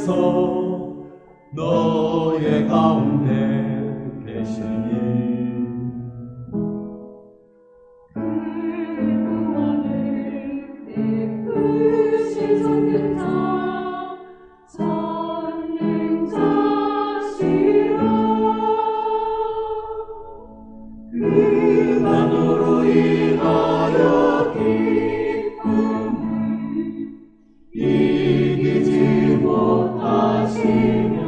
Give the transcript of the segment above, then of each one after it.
주께서 너의 가운데 계시니 그만으로 인하여 기쁨을 이기지 못하시며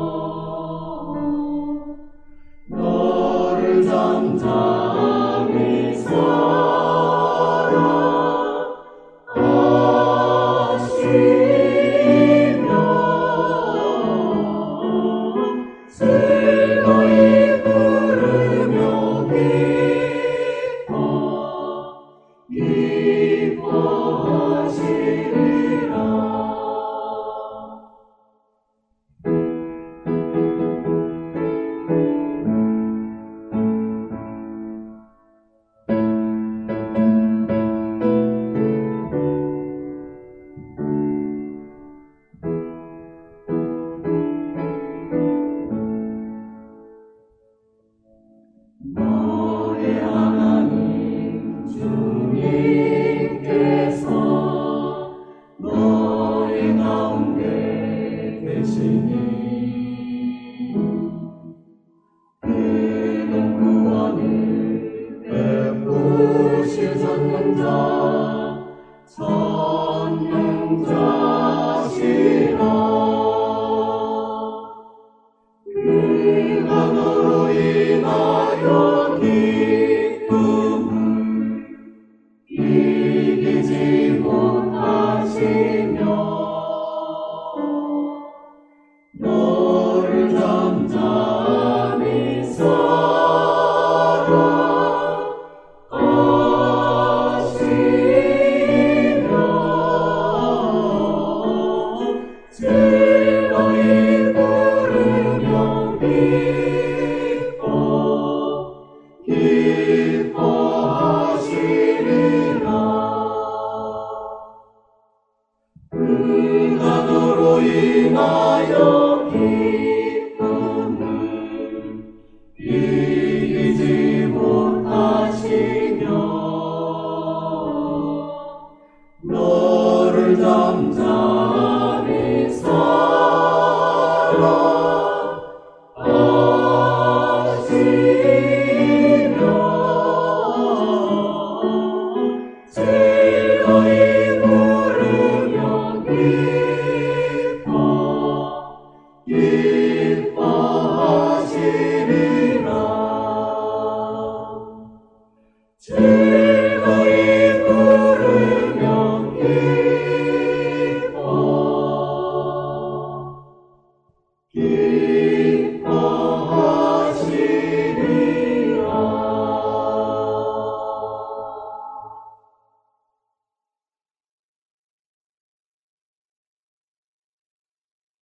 너를 잠잠히 사랑하시며 즐거이 부르며 기뻐하시리라. 너의 하나님 주님께서 너의 가운데 계시니 그는 구원을 베푸실 전능자시라. 그가 너로 인하여 기쁨을 이기지 못하시며 너를 잠잠히 사랑하시며 즐거이 부르며 기뻐하시리라. 그가 너로 인하여 기쁨을 이기지 못하시며 너를 잠잠히 즐거이 부르며 기뻐하시리라.